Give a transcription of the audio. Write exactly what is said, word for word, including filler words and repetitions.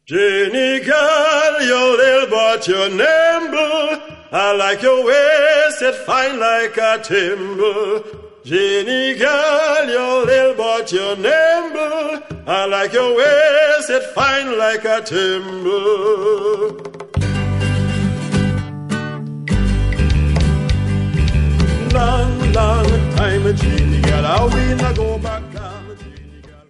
Jenny girl, you're little but you're nimble. I like your waist, it fine like a timber. Jenny girl, you're little but you're nimble. I like your waist, it fine like a timber. Long, long time, Jenny girl, I will not go back.